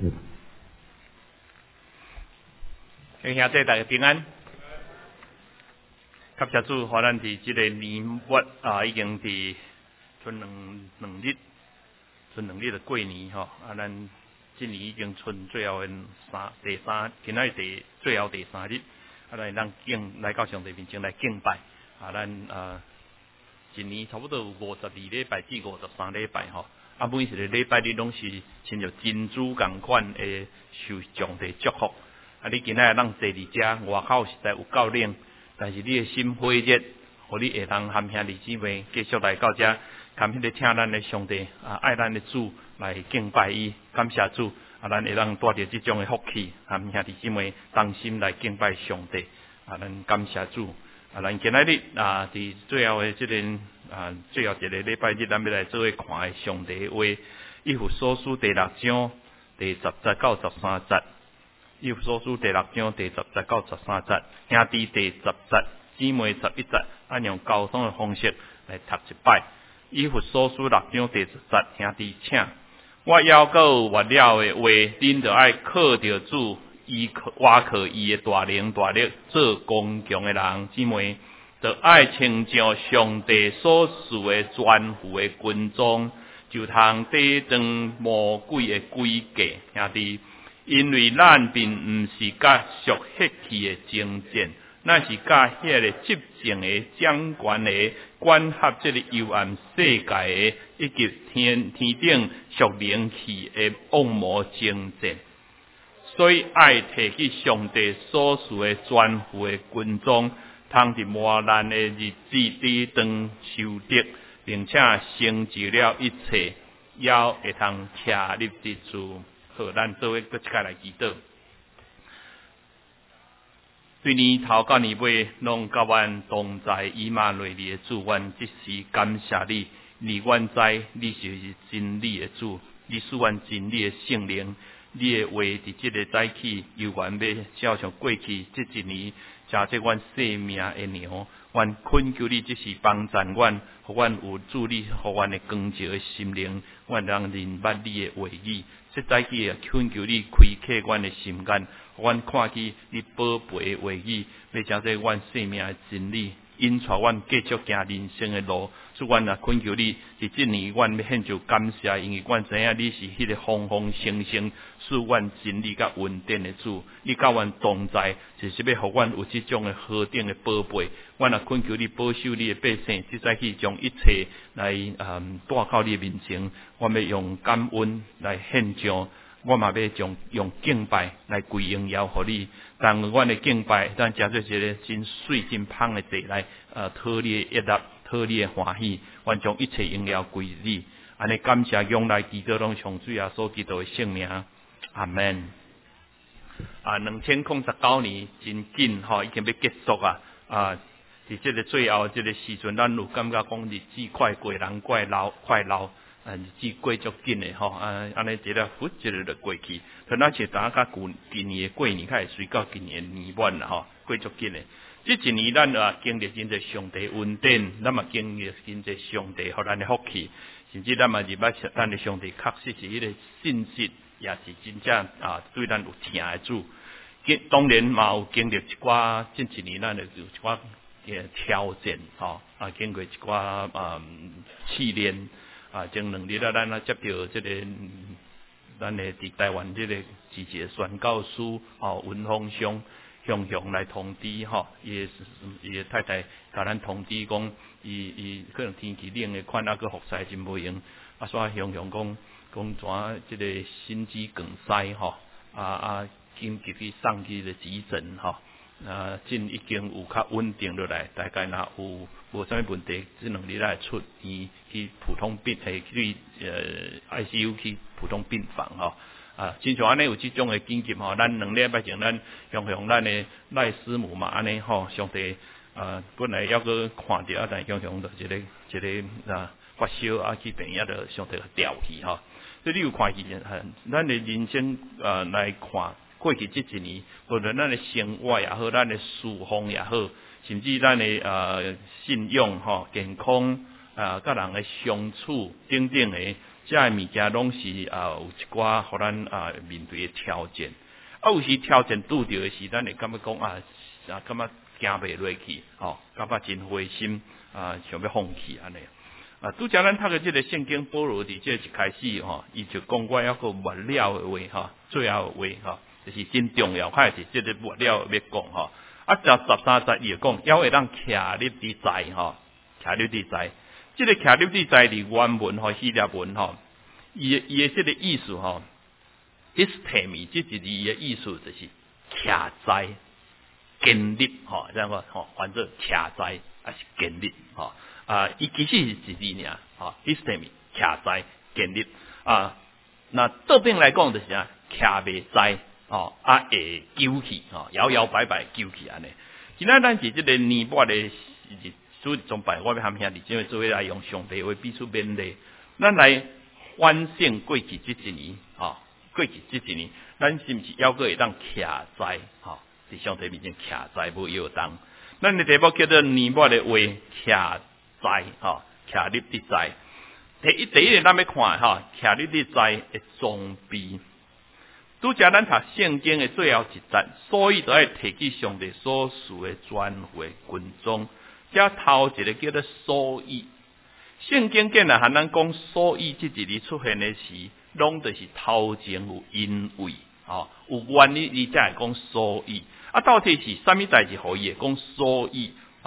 兄弟大家平安。感谢主，互咱伫即个年末已经伫剩两日就过年吼。咱今年已经剩最后的第三，今仔最后第3日。咱来到上帝面前来敬拜。咱一年差不多有52礼拜至53礼拜吼。每一个礼拜日拢是亲像珍珠共款的受上帝祝福。你今仔咱坐伫遮，外口实在有够冷，但是你的心火热，互你会当含兄弟姊妹继续来到遮，含迄个请咱的上帝爱咱的主来敬拜伊，感谢主咱会当带着即种的福气，含兄弟姊妹同心来敬拜上帝咱感谢主咱今仔日伫最后的即个最后一个礼拜日，咱要来做伙看的上帝的话，以弗所书第6章第10节到13节。以弗所书第6章第10节到13节，兄弟第10节，姊妹11节，用交通的方式来读一摆。以弗所书6章第10节，兄弟请，我要告完了的话，恁就爱靠着主，挖靠伊的大能大力，做刚强的人。姊妹就爱穿上上帝所赐的全副的军装，就通抵挡魔鬼的诡计。兄弟。因为咱并毋是甲属血气的征战，咱是甲迄个执政的、掌权的、管辖这个幽暗世界的，以及天顶属灵气的恶魔征战。所以爱摕起上帝所赐的全副的军装，通伫磨难的日子抵挡受敌，并且成就了一切，要会通站立得住。好，咱做伙搁一摆来祈祷。对年头到年尾，拢甲阮同在以马内利的主，阮即时感谢你，阮知你是真理的主，你使阮真理的圣灵，你的话伫即个早起，由阮要照像过去这一年，加这阮生命的粮，阮恳求你即时帮助阮，互阮有助力，互阮的光照的心灵，阮能认捌你的话语。这早起恳求你开启阮的心眼，互阮看见你宝贝的话语，要将这阮生命的真理，引带阮继续行人生的路。所以阮也恳求你，伫这年阮要献上感谢，因为阮知影你是迄个丰丰盛盛赐阮真理甲稳定的主。你甲阮同在，就是要互阮有这种的何等的宝贝。阮也恳求你保守你的百姓，即早起将一切来带到你面前。我要用感恩来献上。我嘛要用敬拜来归荣耀互你，但阮的敬拜，咱加做一个真水真芳的祭来，讨你的悦纳，讨你的欢喜，阮将一切荣耀归你。安尼感谢仰赖基督拢上主耶稣基督的圣名，阿门。2019年真紧吼，已经要结束伫这个最后这个时阵，咱有感觉讲日子快过，人快老。日子过足紧的吼，安尼一个忽一个就过去。可咱是大家今年的过年，开始随到今年的年末啦吼，过足紧的。这一年咱经历真侪上帝恩典，咱嘛经历真侪上帝互咱的福气，甚至咱嘛入捌咱的上帝确实是迄个信息，也是真正对咱有听的主。当然嘛有经历一寡这一年咱有一寡挑战吼，经过一寡试炼。前2日咱接到这个咱的伫台湾这个支持的宣教师文峰向来通知伊的太太甲咱通知讲，伊可能天气冷的款搁服侍真无用，所以向讲怎这个心肌梗塞紧急去送去的急诊诊已经有较稳定落来，大概若有无啥物问题，这2日来出院去普通病去ICU 去普通病房亲像安尼有这种的经验咱2礼拜前咱向咱的赖师母嘛安尼上帝本来要去看着但向就一个发烧去病院就上帝调去所以你有看见咱的人生来看。过去这一年，无论咱的生活也好，咱的侍奉也好，甚至咱的信用健康甲人的相处等等的， 这些物件拢是有一寡互咱面对的挑战。有时挑战拄着的时，咱会感觉讲感觉行袂落去，感觉真灰心想要放弃安尼。拄则咱读的这个圣经，保罗伫这一开始伊就讲我还佫末了的话最后的话就是真重要，还是这个末了要讲13讲，还会当徛立伫在徛立伫在。这个徛立伫在伫原文希腊文伊的这个意思istemi 这一字的意思就是徛在建立这样反正徛在还是建立伊其实是一字尔istemi 徛在建立那倒边来讲就是徛袂在会救去摇摇摆摆救去安尼。今仔咱是这个年末的所以从摆我要含兄弟姊妹做伙来用上帝话彼此勉励，咱来反省过去这一年过去这一年，咱是毋是还佫会当徛在伫上帝面前徛在无摇动？咱的题目叫做年末的话徛在徛立伫在。第一个咱要看徛立伫在的装备。拄则咱读圣经的最后一节，所以就要提起上帝所赐的全副军装。这头一个叫做所以，圣经竟然和咱讲所以这一字出现的时，拢就是头前有因为有原因，伊才会讲所以。到底是啥物代志，互伊会讲所以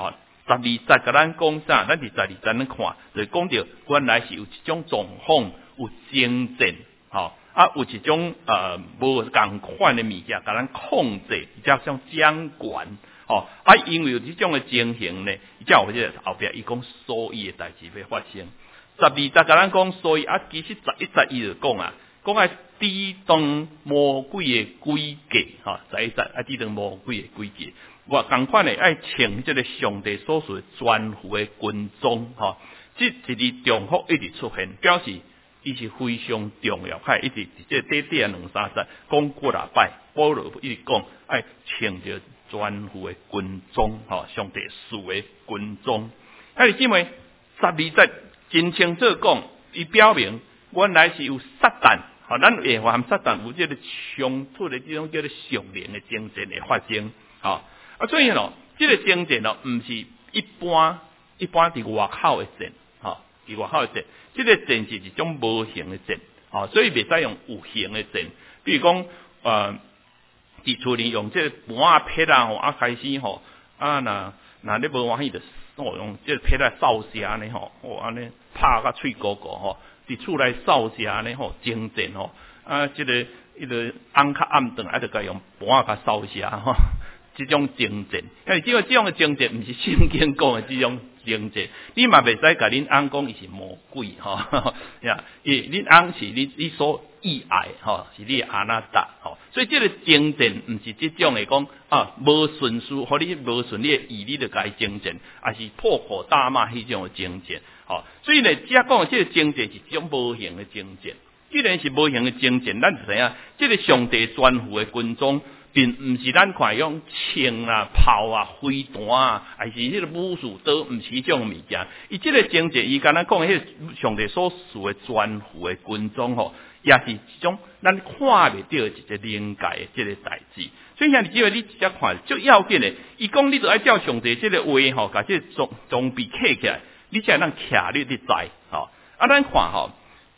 12节甲咱讲啥？咱伫12节咱看，就是讲到原来是有一种状况，有征战有一种无共款的物件，甲咱控制，加上掌管因为有这种的情形呢，伊才有这个后壁伊讲所以的代志要发生。12节甲咱讲所以其实11节伊就讲抵挡魔鬼的诡计11节抵挡魔鬼的诡计。我共款的爱穿这个上帝所属全副的军装这一字重复一直出现，表示伊是非常重要，一直这短短2-3节讲过来摆，保罗一直讲爱穿着全副的军装上帝赐的军装。兄弟姊妹，12节真清楚讲，伊表明原来是有撒旦咱耶和华和撒旦有这个冲突的这种叫做上灵的征战的发生所以这个征战毋是一般伫外口的战伫外口的战，这个战是一种无形的战所以袂使用有形的战。比如讲伫厝里用这个盘劈开始那你无欢喜就用这个劈来扫射安尼安尼拍甲喙鼓鼓伫厝内扫射安尼征战这个迄个红较暗顿就该用盘甲扫射这种征战，因为这种的征战毋是圣经讲的这种征战，你嘛袂使甲恁翁讲伊是魔鬼恁翁是你所意爱是你的阿那达所以这个征战毋是这种的讲无顺序，互你无顺利的意，你就该征战，也是破口大骂迄种的征战所以呢，只讲的这个征战是一种无形的征战。既然是无形的征战，咱就知影这个上帝全副的军装，并毋是咱看用枪炮飞弹还是迄个武术刀，毋是迄种物件。伊这个征战，伊敢若讲迄上帝所赐的全副的军装也是一种咱看袂到一个灵界的这个代志。所以像你只要你直接看，最要紧的，伊讲你就爱照上帝这个话甲这装备摕起来，你才能徛你的在咱看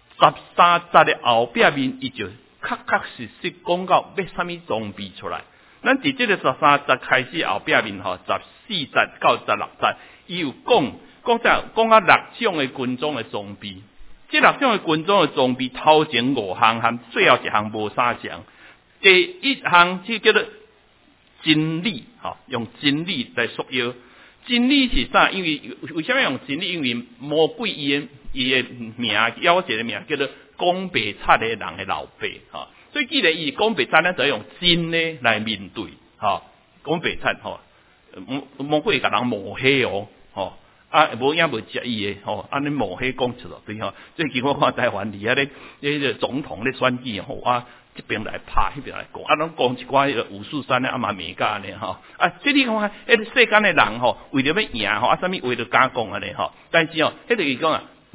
13节的后壁面，伊就确实讲到要啥物装备出来。咱伫这个13节开始后壁面14节到16节，伊有讲到6种的军装的装备。这6种的军装的装备，头前5项和最后一项无3项。第一项即叫做真理用真理来束腰。真理是啥？因为为什么用真理？因为魔鬼伊的名要一个名叫做讲白贼的人的老爸所以既然伊讲白贼，咱就要用真的来面对讲白贼魔鬼甲人抹黑无影无食伊的安尼抹黑讲出来对最近我看台湾里迄个总统咧选举这边来拍，迄边来讲，拢讲一寡543的嘛名家呢这你看，世间的人为了要赢啥物为了敢讲安尼但是迄个伊讲无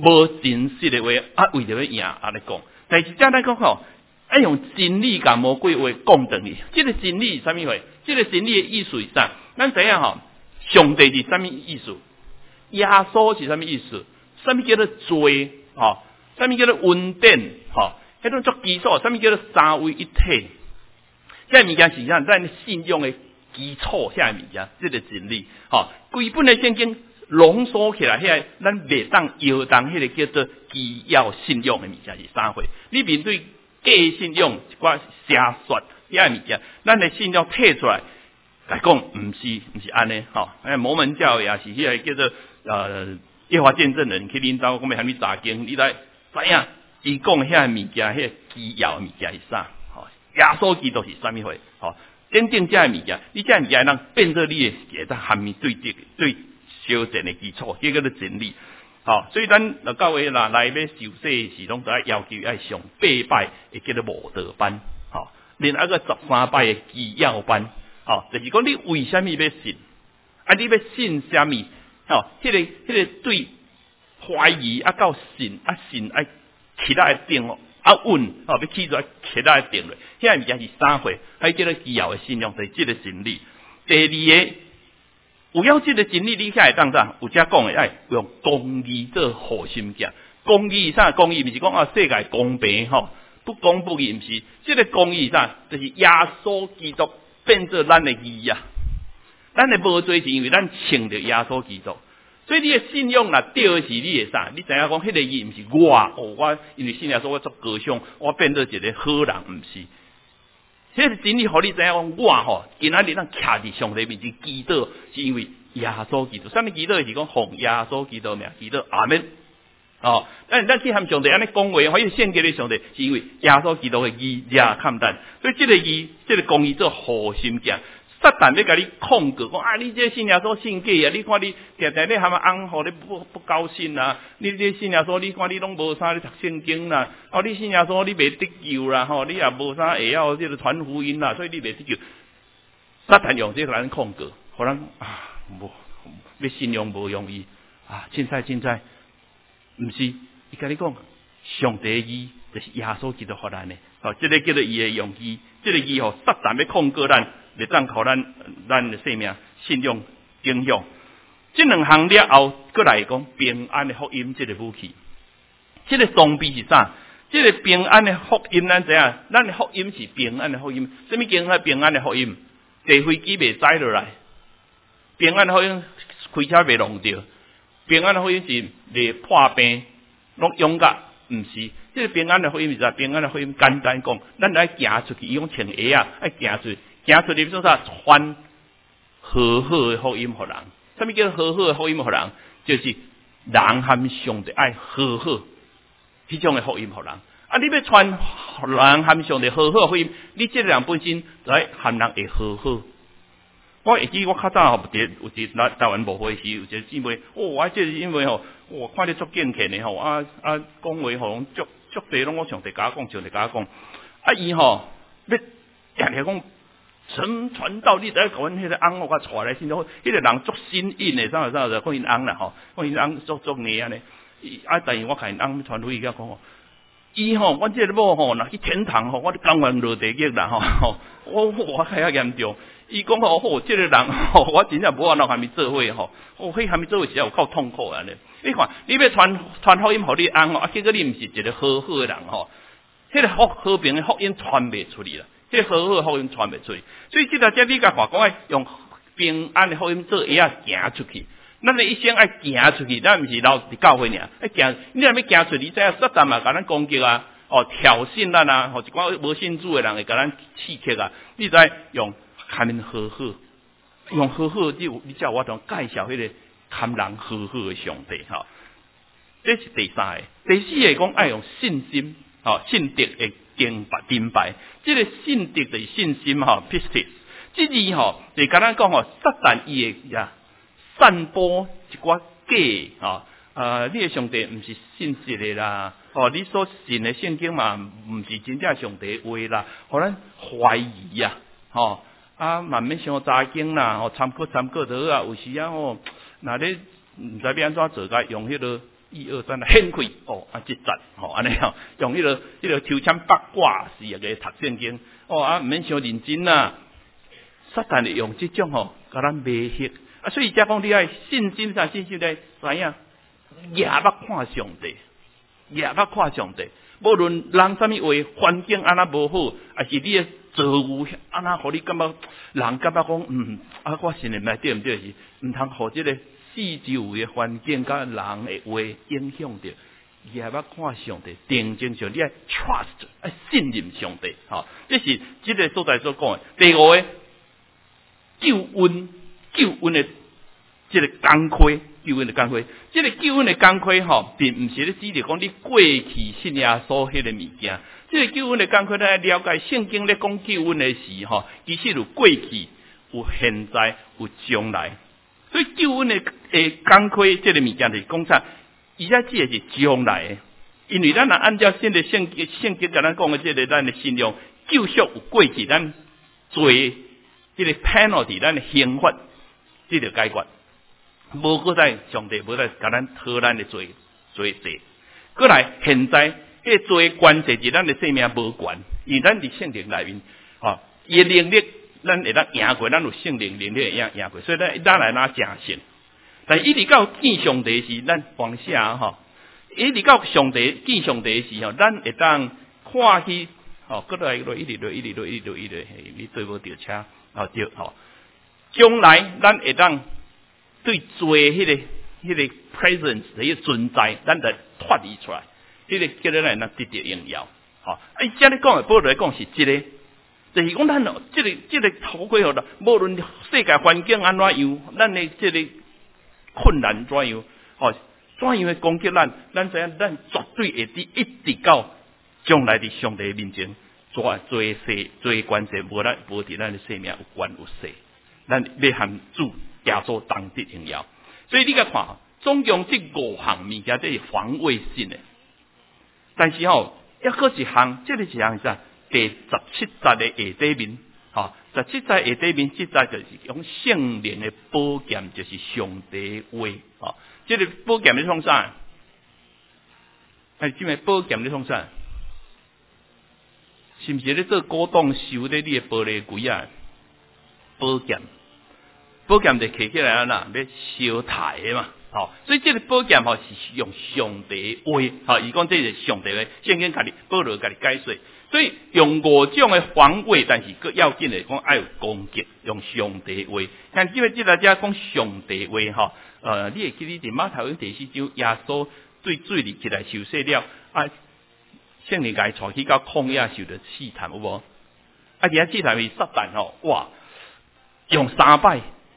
无真实的话，为着要赢来讲。但是咱来讲吼，要用真理甲魔鬼话讲断去。这个真理是啥物话？这个真理的意思是啥？咱知影吼，上帝是啥物意思？耶稣是啥物意思？啥物叫做罪？吼，啥物叫做恩典？吼，迄种做基础，啥物叫做三位一体？这物件是咱信仰的基础，遐物件，这个真理。吼，规本的圣经浓缩起来，遐咱袂当摇动迄个叫做基要信仰的物件是啥货？你面对假信仰一寡邪说遐物件，咱的信仰摕出来来讲，毋是安尼吼。摩门教也是迄个叫做耶和华见证人去领导，讲要向你查经，你来知影伊讲遐物件，迄个基要物件是啥？吼，耶稣基督是啥物货？吼，真正遮物件，你遮物件能变做你的一个含义对修正的基础，这个叫做真理。好，所以咱教会啦来要受洗时，拢都要求要上8摆，会叫做慕道班。好，另一个13摆的基要班。好，就是讲你为什么要信？你要信什么？好，迄个对怀疑到信信起来定稳，要起来起来定落。遐物件是三回，还叫做基要的信仰，就是这个真理。第二个。有要这个真理，你遐会当啥？有遮讲的，用公义做核心价。公义啥？公义毋是讲世界公平吼，不公不义毋是。这个公义啥？就是耶稣基督变做咱的义啊。咱的无罪是因为咱穿着耶稣基督，所以你的信仰若对的是你的啥？你知影讲迄个义毋是我因为信耶稣我做高尚，我变做一个好人，毋是。这个真理，互你知影讲，我今仔日咱徛伫上帝面前祈祷，是因为耶稣基督。啥物祈祷是讲奉耶稣基督名祈祷，阿门。咱去向上帝安尼讲话，可以献给你上帝，是因为耶稣基督的义也看淡。所以这个义，这个公义做核心价。撒旦要甲你控告，讲你这信耶稣信假啊！你看你常常咧含翁互你不高兴啊！你信耶稣，你看你拢无啥咧读圣经啦！你信耶稣你袂得救啦！你也无啥会晓这个传福音啦，所以你袂得救。撒旦用这个来控告，互人要信仰无容易凊彩，毋是伊甲你讲，上帝义就是耶稣基督互咱的，这个叫做伊的用意，这个义撒旦要控告咱。袂当靠咱的生命、信用影响。这两项了后，过来讲平安的福音，这个武器，这个装备是啥？这个平安的福音，咱知影，咱的福音是平安的福音。什么叫平安的福音？坐飞机袂栽落来，平安的福音开车袂弄着，平安的福音是袂破病，拢勇敢，毋是。这个平安的福音是啥？平安的福音简单讲，咱来行出去，伊讲穿鞋啊，爱行出去。行出去，说啥？传和好的福音互人。什么叫和好的福音互人？就是人和上帝爱和好，迄种的福音互人。你要传人和上帝和好的福音，你这个人本身就爱和人会和好。我会记我较早有一台湾无会时，有一个姊妹，我这是因为我看你足敬虔的讲话拢足地拢我上帝甲我讲，伊要常讲。神传道，你在讲迄个翁，我带来信中，迄个人足新颖的，啥讲因翁啦讲因翁足硬安尼。但是我看因翁传回去讲伊我这个某若去天堂我就甘愿落地狱啦我较严重。伊讲这个人我真正无法度和伊做伙迄和伊做伙时有够痛苦安尼。你看，你要传福音互你翁结果你毋是一个好的人迄个和平的福音传袂出去啦。这好好的福音传袂出去，所以这个你甲话讲用平安的福音做会行出去。咱的一生爱行出去，咱毋是留伫教会尔，行。你若要行出去，这撒旦嘛，甲咱攻击挑衅咱一寡无信主的人会甲咱刺激你再用和人和好，用和好，你叫我同介绍迄个和人和好的上帝这是第三个。第四个讲爱用信心信德的敬拜，这个信德就是信心pistis。这字就甲咱讲撒旦伊会散播一寡假你的上帝毋是信实的啦，你所信的圣经嘛毋是真正上帝话啦，互咱怀疑慢慢想查经啦，参考就好有时若你毋知要安怎做，甲用迄个 1、2、3来掀开哦，即节吼安尼吼，用迄个抽签八卦是个读圣经哦，毋免伤认真啦。撒旦会用即种吼，甲咱迷惑所以才讲你爱信心上信心来知影，也捌看上帝，也捌看上帝。无论人啥物话，环境安那无好，还是你的造物安那，互你感觉人感觉讲我信的毋对毋对是，毋通互即个四周围的环境甲人的话影响着。也捌看上帝，定睛上你爱 trust， 爱信任上帝。这是即个所在所讲的。第五个救恩的即个工课，救恩的工课，即个救恩的工课并毋是咧指着讲你过去信耶稣迄个物件。即个救恩的工课，咱了解圣经咧讲救恩的事其实有过去、有现在、有将来。所以救恩的工课，即个物件就是讲啥？而且即个是将来的，因为咱若按照圣经甲咱讲的即个咱的信仰，救赎有过去，咱做即个 penalty， 咱的刑罚，即个解决。无搁再上帝无再甲咱讨咱的罪罪。过来现在，迄个罪关系是咱的性命无关，因为咱伫圣灵内面，伊的能力咱会当赢过，咱有圣灵能力会赢过，所以咱来拿正信。但一直到见上帝时，咱放下一直到上帝见上帝时咱会当看去搁来一直你对无着车对将来咱会当对罪迄个 presence 迄个存在，咱就脱离出来，迄个叫咱来得到荣耀。这里讲的保罗来讲是这个，就是讲咱这个头盔啦，无论世界环境安怎样，咱的这个困难怎样，怎样的攻击咱知影，咱绝对会一直到将来伫上帝面前做关系，无伫咱的生命有关有势，咱要含主耶稣当得荣耀。所以你甲看，总共这5项物件，这是防卫性的。但是还搁一项，这个一项是啥？第17节的下底面，17节下底面，这节就是用圣灵的宝剑，就是上帝话。这个宝剑咧创啥？这个宝剑咧创啥？是毋是咧做古董收咧你的玻璃柜啊？宝剑就摕起来啦，要烧台的嘛。所以这个宝剑是用上帝话，伊讲这是上帝话，圣经家己保罗家己解说。所以用5种的防卫，但是更要紧的讲爱有攻击，用上帝话。像因为这大家讲上帝话你会记得伫马太福音第4章，耶稣对水里起来受洗了，圣灵家带去到旷野受着试探，有无？而且试探是撒旦哇，用3摆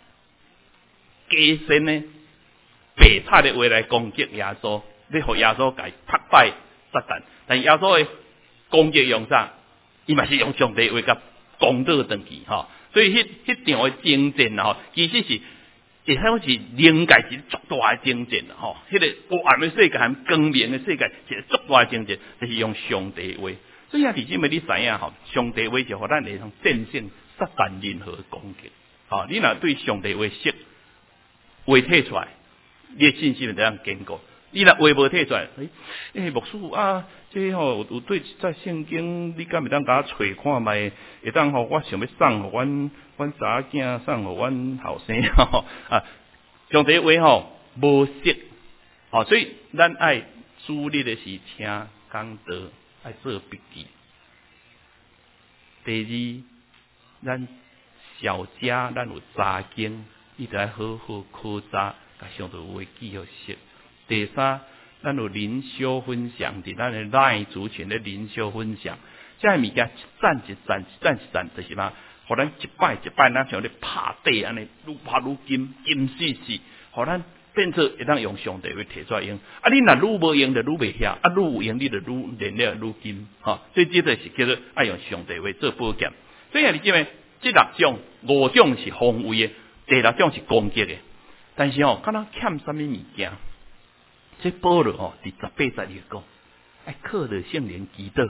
加深呢白菜的话来攻击耶稣，要互耶稣家击败撒旦。但耶稣的攻击用啥？伊嘛是用上帝话甲攻倒转去所以迄场的征战其实是会好是灵界是足大的征战迄个黑暗的世界和光明的世界是足大的征战，就是用上帝话。所以弟兄们，你知影上帝话就互咱会通战胜撒旦任何攻击。你若对上帝话识话摕出来，你的信心就这样坚固。你若话无摕出来，牧师这有对在圣经，你敢会当甲我找看卖？会当我想要送互阮查某囝，送互阮后生上帝话无识所以咱爱注意的是听讲道，爱做笔记。第二，咱小家咱有查经，你得好好考察，甲上帝话记好识。第三，咱有灵修分享，伫咱的赖族群的灵修分享，这物件一赞，就是嘛，互咱一摆，咱像咧拍底安尼，愈拍愈金死，互咱变做会当用上帝话摕出来用。你若愈无用就愈袂晓，愈有用你就愈练了愈金所以这个是叫做爱用上帝话做宝剑。所以你知影，这6种5种是防卫的，第6种是攻击的。但是敢若欠什么物件？这保罗第18节里讲，爱靠着圣灵祈祷，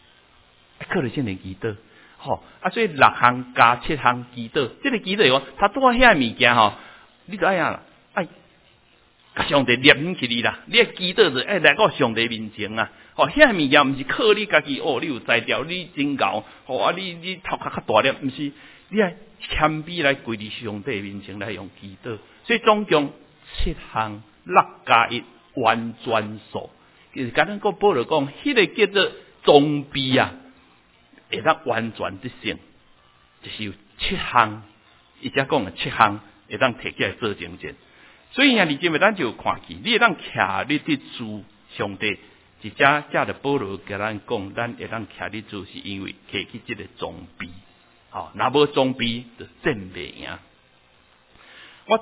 所以6项加7项祈祷，这个祈祷他多遐物件你知影啦， 甲上帝念起你啦，你祈祷就来到上帝面前啊！遐物件毋是靠你家己你有才调，你真够，你头壳较大粒，毋是，你爱谦卑来跪伫上帝面前来用祈祷。所以总共7项6+1完全数，就是简单个保罗讲，迄个叫做装备啊，会当完全执行，就是有7项，伊只讲了7项会当摕起来做精进。所以啊，你今日咱就看起，你会当徛你伫主上帝，一只的保罗甲咱讲，咱会当徛伫主，是因为摕起这个装备。若无装备就战袂赢。我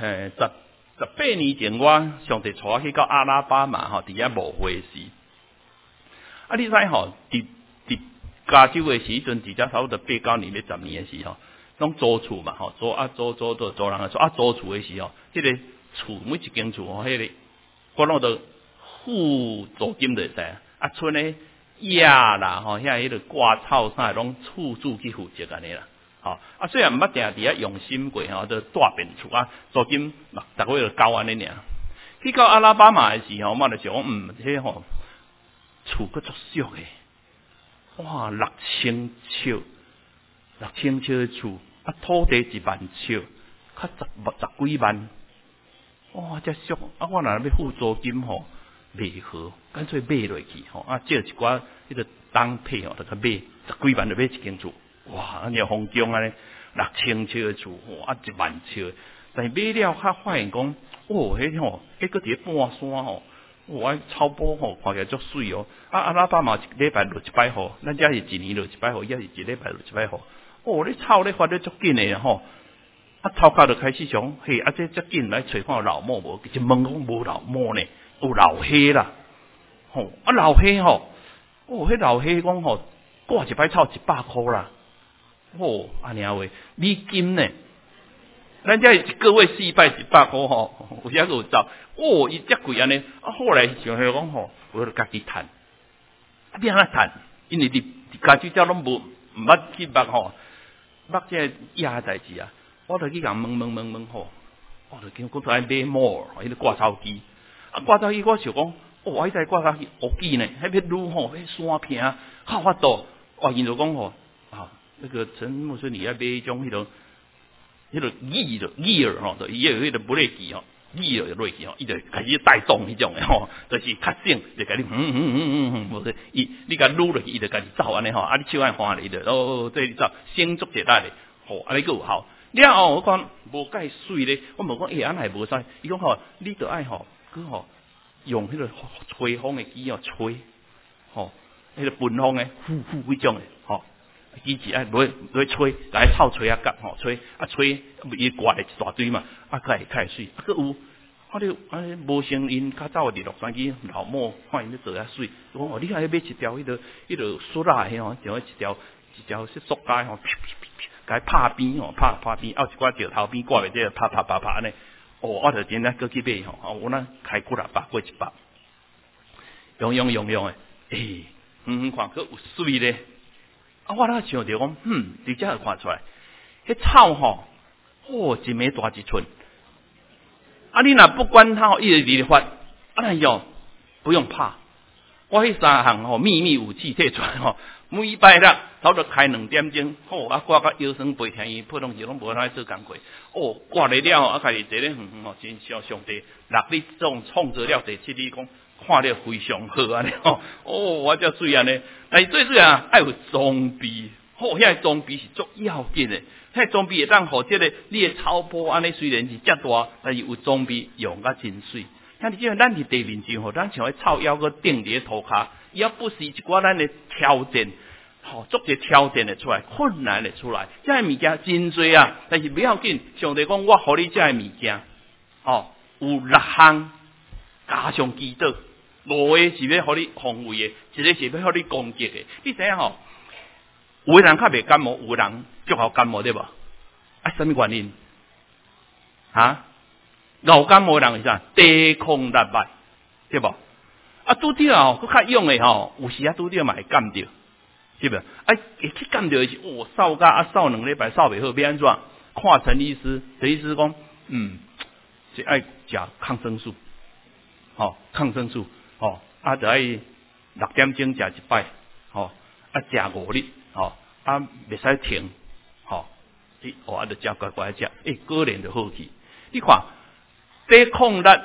18年前，我上帝带我去到阿拉巴马伫遐牧会时，你知伫加州的时阵，伫遮差不多8、9年、10年的时拢租厝嘛，租人的厝，租厝的时这个厝每一间厝迄个我拢都付租金就会使剩的野啦遐迄个挂草啥拢厝主去负责安尼啦。虽然毋捌定伫遐用心过都大变厝租金逐个月就交安尼尔。去到阿拉巴马的时候，我就想迄厝佫足俗诶，哇，6000尺的厝，土地1万尺，较十几万，哇，遮俗！我若要付租金袂好，干脆买落去借一寡迄个当配就去买10几万就买一间厝，哇，安尼风景安尼6000尺的厝，1万尺，但是买了较发现讲，迄佫伫半山我草坡看起来足水阿拉巴马一礼拜落1摆雨，咱遮是一年落1摆雨，也是一礼拜落1摆雨。你草咧发得足紧诶头壳就开始想，嘿，这足紧来找看有老母无？一问讲无老母呢，有老虾啦，老虾迄老虾讲挂一摆草100块啦，安尼话，美金呢？咱遮一个月4摆100块有遐有走，伊遮贵安尼，后来想想讲我就家己趁，你安怎趁？因为你家己遮拢无毋捌去捌这野代志啊，我就去甲问我就经过爱买毛，迄个挂草机，挂草机我想讲，迄台挂草机乌机呢，迄要撸迄山片较法度，因就讲那个陈牧师你要买一种迄个耳就伊有迄个不累机耳就落去伊就开始带动迄种的就是较省，就甲你无说你甲撸落去，伊就家己走安尼你手爱换咧，就这走先做者来咧，安尼个有效。了后我讲无介水咧，我问讲安尼无使，伊讲你着爱用迄个吹风的机吹，迄个喷风的呼迄种的机器爱落吹，来臭吹夹吹伊刮来一大堆嘛，会水，佫有你无声音，较早伫洛杉矶老母看因咧做水，讲你爱买一条迄个塑料像一条是塑胶甲拍边拍边，一寡石头边挂袂这拍安尼，我就真正佫去买我那开几600过100，用看佫有水咧。我那想着讲，伫遮就看出来，迄草一枚大一寸。你若不管它，一直离发，不用怕。我迄3项秘密武器摕出来每摆啦，差不多开2点钟，挂到腰酸背痛，伊普通时拢无哪做工课。挂了了，家己坐咧真上帝，让你这种创造了第7日讲。看了非常好安尼我遮水安尼，但是最水爱有装备，遐装备是足要紧的。遐装备会当互这个你的草坡安尼虽然是遮大，但是有装备用甲真水。像你咱伫地面上咱像迄草腰个顶伫涂骹，伊要不是一寡咱的挑战，足个挑战的出来，困难的出来，遮物件真多但是不要紧。上帝讲我互你遮物件，有6项加上祈祷。5个是要互你防卫的，一个是要互你攻击的。你知影有的人较袂感冒，有的人足好感冒对无？什么原因？老感冒的人是啥？抵抗力歹，对无？拄着佫较勇的有时拄着嘛会感着，对无？会去感着是扫甲扫2礼拜扫袂好，要安怎？看陈医师，陈医师讲，是爱食抗生素，抗生素，就爱6点钟食一摆，食5日，袂使停，就食乖乖食，果然就好去。你看，抵抗力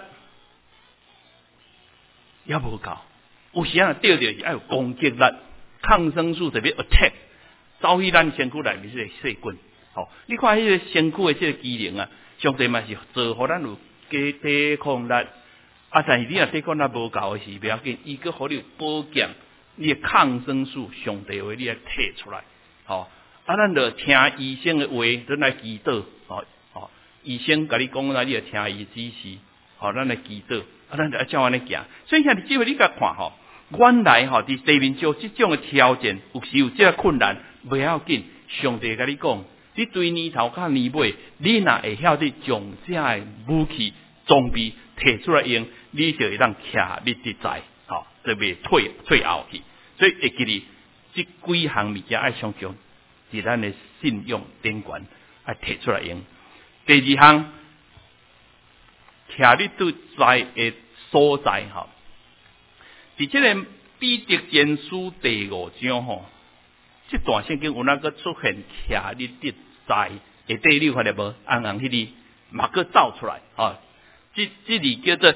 也无够，有时啊对是要有攻击力，抗生素特别 attack， 走去咱身躯内面这个细菌，你看迄个身躯的这个机能啊，上帝嘛是做互咱有抵抗力。但是你若抵抗力无够的时，不要紧，伊佫互你有保健，你的抗生素上帝话你要摕出来，咱就听医生的话，咱来祈祷，医生甲你讲啦，你要听伊指示，咱来祈祷，咱就要照安尼行。所以兄弟姊妹，你甲看原来伫地面上即种的条件，有时有这个困难，不要紧，上帝甲你讲，你对年头甲年尾，你若会晓得将这的武器装备摕出来用，你就会当徛你的在，就袂退后去。所以会记哩，这几项物件爱上强，是咱的信用典管爱摕出来用。第二项，徛你对在的所在，伫这个彼得前书第5章，这段圣经有哪个出现徛你的在的第6看到无？红红迄字嘛个走出来，这字叫做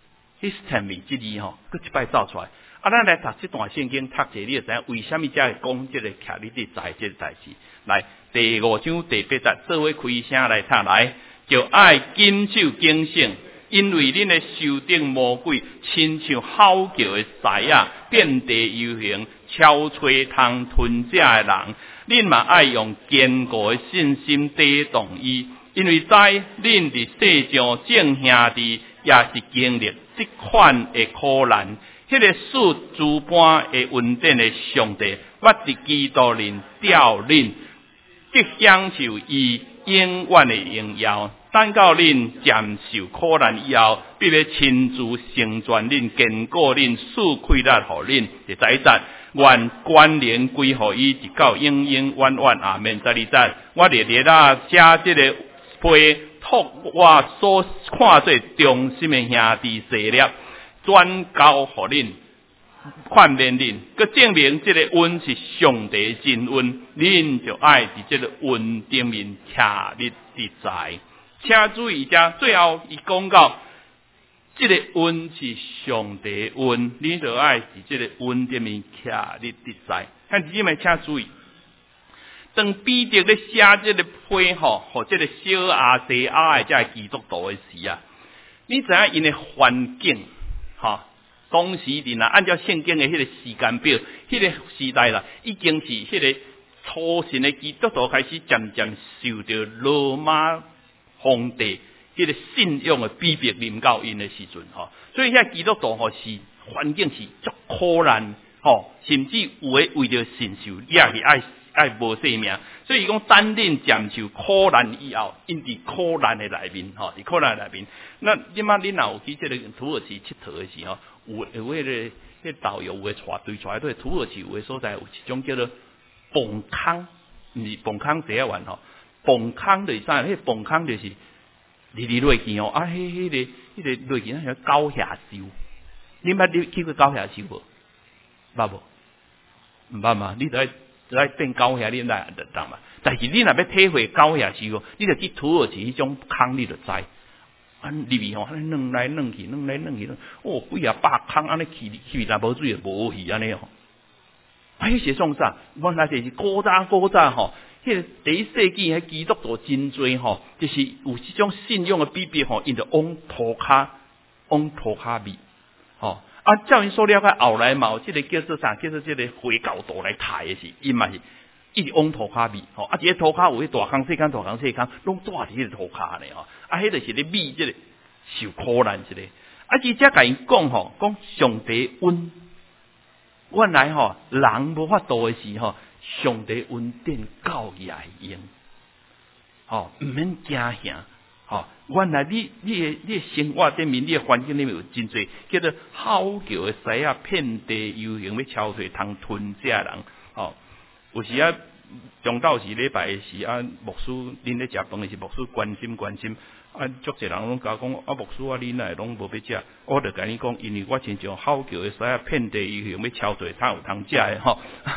histemi， 这字佫一摆走出来。咱来读这段圣经，读者你就知影为什么才会讲这个徛你的在这个代志。来，第5章第8节，做伙开声来读来，就爱谨守警醒，因为恁的受顶魔鬼亲像吼叫的狮仔，遍地游行，超吹通吞者的人，恁嘛爱用坚固的信心抵挡伊，因为知恁伫世上正兄弟也是经历这款的苦难。迄个使诸般的恩典的上帝，我伫基督恁调恁，得享受伊永远的荣耀。等到恁渐受苦难以后，必要亲自成全恁，坚固恁，赐快乐互恁。第12节，愿关联归乎伊，直到永永远远。阿们。12节，我热烈写这个批，托我所看做忠心的兄弟势力。转交互恁，劝勉恁，佮证明这个恩是上帝真恩，恁就爱伫这个恩顶面徛你的在。请注意一下，最后伊讲到，这个恩是上帝恩，你就爱伫这个恩顶面徛你的在。兄弟姊妹，请注意，当彼得咧写这个批和这个小亚细亚的这基督徒的时啊，你知影因的环境。当时人按照圣经的迄个时间表，迄个时代啦，已经是迄个初信的基督徒开始渐渐受到罗马皇帝迄个信仰的逼迫临到因的时阵，所以遐基督徒是环境是足苦难，甚至有诶为着信受也是爱无性命，所以伊讲等恁渐受苦难以后，因伫苦难的内面，伫苦难内面。那即马恁若有去这个土耳其佚佗的时候，有迄个导游有诶带对土耳其有诶所在有一种叫做崩坑，毋是崩坑第一湾崩坑就是啥？迄个崩坑就是日落去迄个落去像狗下修。你去过狗下修无？捌无？毋捌嘛？你来变狗下，你来得当嘛？但是你若要体会狗下修，你就去土耳其迄种坑，你就知。入去安尼弄来弄去，几啊百坑安尼去若无水无去安尼迄是创啥？原来就是古早迄个第1世纪迄基督徒真多就是有这种信仰的比迫因着往涂骹味照因所了解后来嘛有这个叫做啥？叫做这个回教徒来抬的是，因嘛是一直往涂骹味这个涂骹有迄大坑细坑，拢住伫迄个涂骹呢迄就是咧味这个受苦难这个而且甲因讲上帝恩，原来人无法度的时上帝恩典够也会用毋免惊吓原来你的生活顶面，你的环境里面有真侪叫做吼叫的狮仔，遍地游行，要超水通吞这人有时啊，中昼时礼拜时牧师恁咧食饭的是牧师关心足侪人拢甲我讲，牧师啊，恁来拢无要食，我就甲你讲，因为我亲像好叫的使遍地以后要敲碎，他有通食的吼。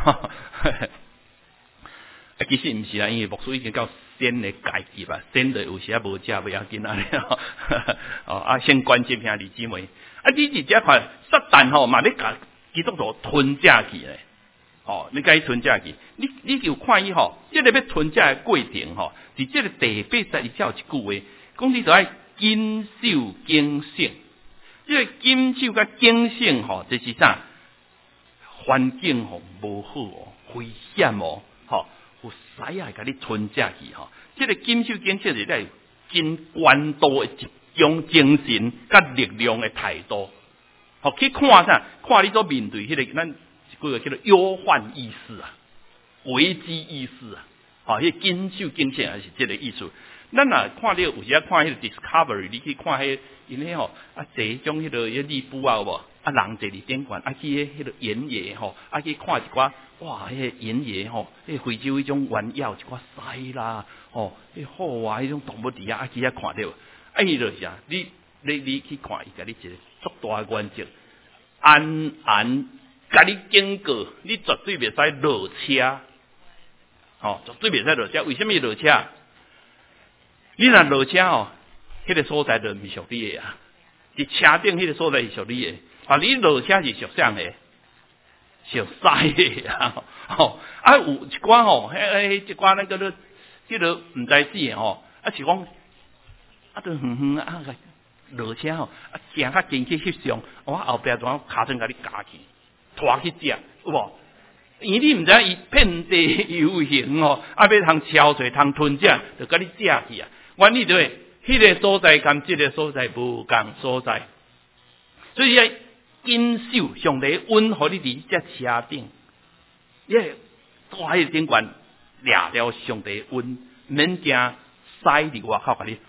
其实毋是啦，因为牧师已经到先的阶级吧，先的有时啊无食袂要紧啊，先关心兄弟姊妹。你直接看撒旦吼，嘛咧甲基督徒吞食去咧。你甲伊吞食去，你就看伊吼，即个要吞食的过程吼，伫即个第812有一句话，讲你就爱谨守警醒。即个谨守甲警醒吼，就是啥？环境吼无好哦，危险哦，吼有狮啊甲你吞食去吼。即个谨守警醒是咧真关度的一种精神甲力量的态度，去看啥？看你所面对迄个咱。这个叫做忧患意识啊，危机意识啊，迄谨守警醒也是这个意思。咱若看到有时看迄个 Discovery， 你去看迄因迄坐迄种迄个日布啊，有无？人坐伫顶悬，去迄个原野吼，去看一寡哇，迄个原野吼，迄非洲迄种原野有一寡狮啦，迄虎啊，迄种动物伫去看到，伊就是啊，你去看伊，甲你一个足大的原则，安。甲你警告，你绝对袂使落车，绝对袂使落车。为什么落车？你若落车迄个所在就毋属你的啊。伫车顶迄个所在是属你的，你落车是属啥的？属狮的啊。有一寡一寡那个迄个毋知死的是讲就远落车行较近去翕相，我后壁怎骹床甲你夹去。拖去食，有无？因为你毋知影伊遍地游行要通敲碎、通吞食，就甲你食去啊。原理就会，迄个所在跟这个所在无共所在，所以要谨守上帝允许你伫只车顶，因为在迄个顶悬掠了上帝允，免惊驶伫外口甲你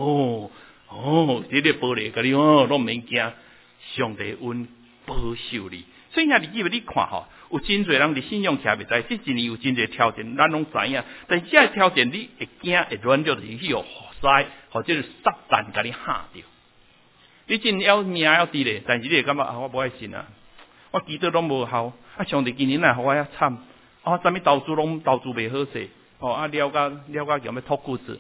这个玻璃甲你拢免惊，上帝允保守你。所以兄弟姊妹，你看有真侪人伫信仰徛袂在，这一年有真侪挑战，咱拢知影。但是这挑战你会惊会软弱，就是去互狮或者是撒旦甲你吓着。你真要命要伫咧，但是你会感觉我无爱信啊，我祈祷拢无效，上帝今年来互我遐惨，啥物投资拢投资袂好势，了甲叫要脱骨子，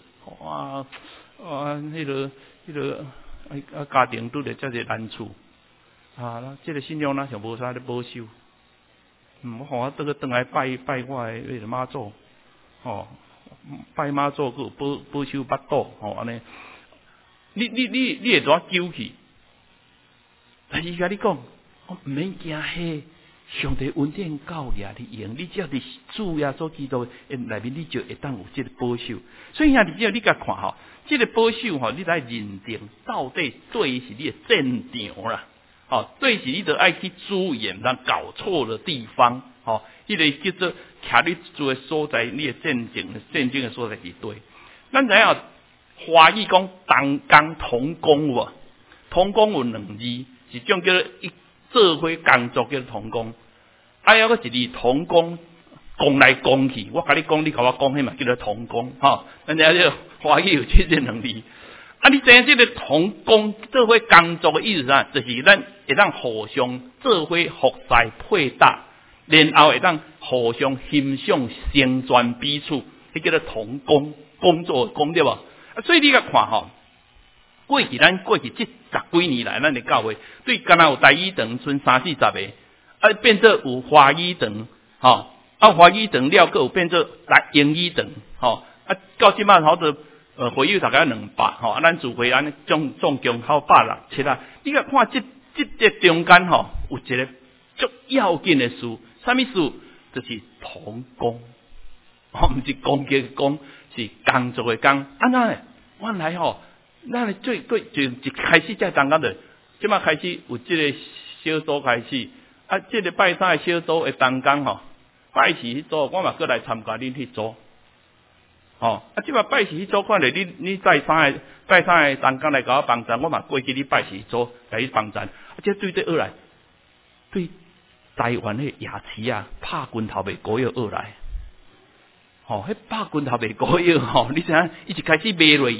迄个家庭拄着遮侪难处。这个信仰咱上无啥咧保守，我互我倒来拜我的迄个妈祖，拜妈祖佫有保守腹肚，安尼，你会怎救去？但是甲你讲，我毋免惊迄上帝恩典教业你用，你只要伫主耶稣基督内面，你就会当有这个保守。所以兄弟姊妹，你甲看这个保守你来认定到底对是你的战场啦。对是你就爱去注意，唔通搞错的地方。迄个叫做徛你住的所在，你的战争的所在是对。咱知影华语讲同工同工有无？同工有两字，是种叫做做伙工作叫同工。还有个一字同工，讲来讲去，我甲你讲，你甲我讲，迄嘛叫做同工。咱知影华语有这两字。你知影这个同工做伙工作的意思啥？就是咱会当互相做伙服侍配搭，然后会当互相欣赏成全彼此，迄叫做同工工作工对无？所以你甲看过去这10几年来，咱的教会对敢若有台语堂剩30-40个，变做有华语堂，华语堂了，佫有变做英语堂，到即摆好多。会友大概200，咱自会咱总共好167啊。你甲看这中间有一个足要紧的事，啥物事？就是同工，毋是工作的工，是工作的工。咱来咱最就一开始才当讲的，即摆开始有这个小组开始，这个拜三的小组会当讲拜四去做，我嘛过来参加恁去做。即摆拜四去做，看咧你拜三个当工来甲我帮衬，我嘛过去你拜四做，甲你帮衬。这对对学来，对台湾迄牙齿拍拳头袂高要学来。迄拍拳头袂高要你知影，伊一开始卖落去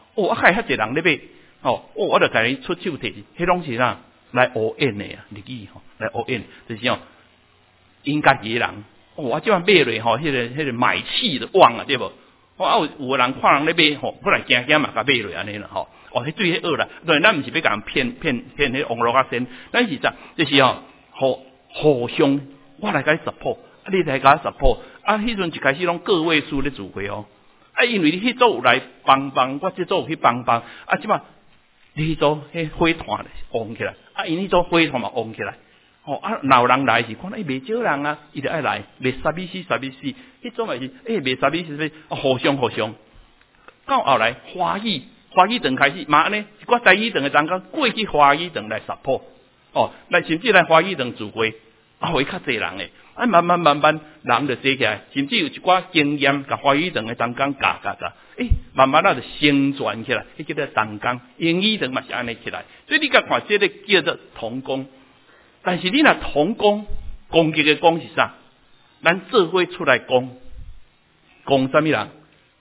啊，还遐济人咧买，我就甲你出手摕，迄拢是啥来学演的啊，日语来学演，就是因家己的人，我即摆买落迄个买气的旺啊，对无？有人看人咧买，不然惊嘛，甲买落安尼啦，迄对迄恶啦，对，咱毋是要甲人骗迄网络啊先，咱是就是互相，我来甲你 support， 你来甲我 support， 迄阵一开始拢个位数咧聚会因为你迄组有来帮，我这组有去帮，即摆你迄组迄火团旺起来，因迄组火团嘛旺起来。老人来是看袂少人啊，伊就爱来，袂12，迄种嘛是袂12，互相。到后来华语堂开始嘛安尼，一寡台语堂的人讲过去华语堂来 support， 来甚至来华语堂聚会，会较济人诶，慢慢人就坐起来，甚至有一寡经验，甲华语堂的同工教，慢慢就宣传起来，迄叫做同工，英语堂嘛是安尼起来，所以你甲看这个叫做同工。但是你若同工，攻击的攻是啥？咱做伙出来攻什么人？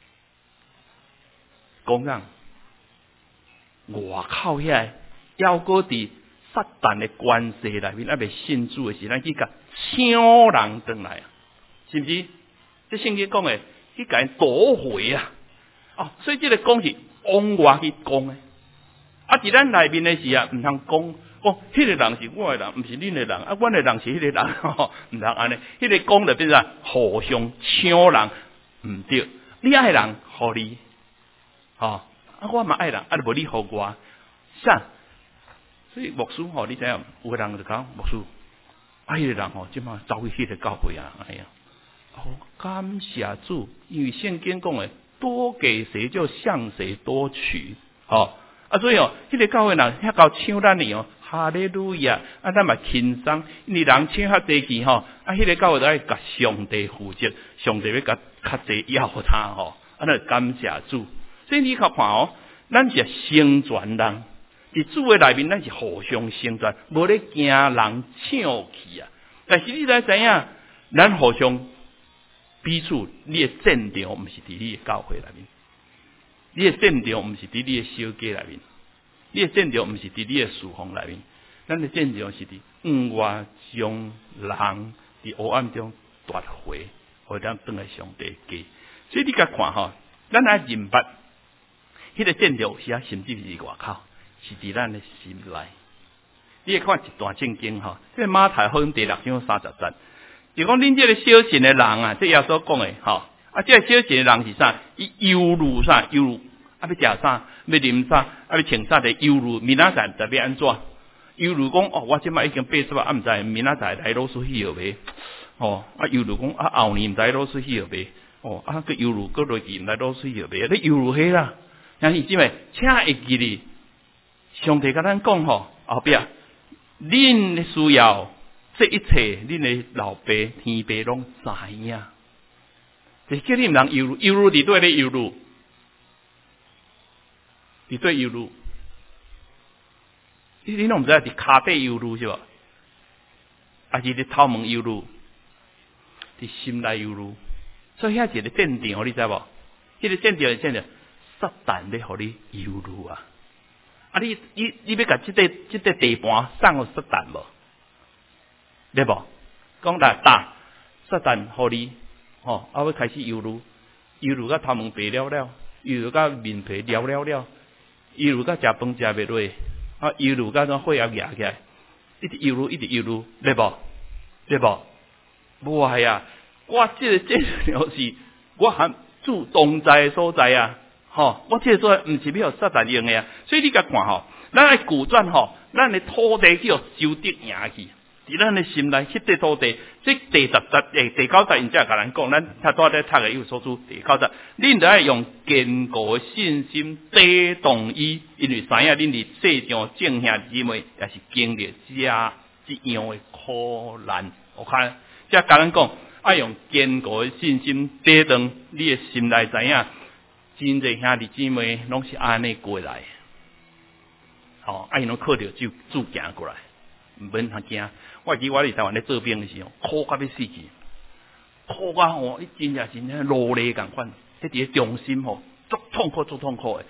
攻人外口遐犹搁伫撒旦的关系内面，未信主的时，咱去甲抢人转来啊，是不是？这圣经讲的，去甲因夺回啊！所以这个攻是往外去攻的。伫咱内面的时啊，毋通攻。迄个人是我的人，毋是恁的人。阮的人是迄个人，毋通安尼。迄个讲就变成互相抢人，毋对。你爱人，互你，我嘛爱人，就无你互我。啥？所以牧师你知影，有个人就讲牧师，迄个人即马走去迄个教会啊，哎呀，感谢主，因为圣经讲的，多给谁就向谁多取，所以迄个教会人遐够抢咱哩哈利路亚！咱嘛轻松，因为人抢较济去迄个教会就爱甲上帝负责，上帝要甲较济要他那感谢主。所以你看咱是宣传人，伫主的内面，咱是互相宣传，无咧惊人抢去啊。但是你知影，咱互相彼此，你的战场毋是伫你的教会内面，你的战场毋是伫你的小家内面。你的战场毋是伫你的侍奉内面，咱的战场是伫外将人伫黑暗中夺回，互咱转来上帝家。所以你甲看咱爱明白，迄个战场有时甚至是外口，是伫咱的心内。你会看一段圣经这个马太福音第6章30节，就讲恁这个小信的人啊，这耶稣讲的这个小信的人是啥？伊忧虑啥？忧虑要食啥？要啉啥？要穿啥？就忧虑明仔载特别安怎？忧虑讲我即摆已经80啊，毋知明仔载来老师去未？忧虑讲后年毋知老师去未？个忧虑个落去毋知老师去未？你忧虑迄啦，但是因为请会记哩，上帝甲咱讲后壁，恁的需要，这一切恁的老爸天父拢知影，就叫你毋通忧虑，忧虑伫对咧忧虑。伫对忧虑，你拢毋知伫骹底忧虑是无？还是伫头毛忧虑？伫心内忧虑，所以遐一个战场，你知无？迄个战场是战场，撒旦要互你忧虑啊！你要甲即个地盘送互撒旦无？对无？讲打撒旦互你，要开始忧虑，忧虑甲头毛白了了，忧虑甲面皮了了了。忧虑甲食饭食袂落，忧虑甲种血压压起来，一直忧虑，对无？对无？无系啊！我这个是我含主动在所在啊！我这个所在毋是要撒旦用的啊！所以你甲看咱来鼓转咱的土地叫收得赢去。伫咱的心内，迄块土地，这第9节，因才甲咱讲，咱他拄仔读的有所出第9节，恁就爱用坚固的信心抵挡伊，因为知影恁伫世上正兄姊妹也是经历这样的苦难。我看，才甲咱讲，爱用坚固的信心抵挡，你的心内知影，真侪兄弟姊妹拢是安尼过来，因拢靠着主行过来。毋免通惊，我记我伫台湾咧做兵的时候，苦到要死去，苦到伊真正是落泪共款，迄伫中心足痛苦的。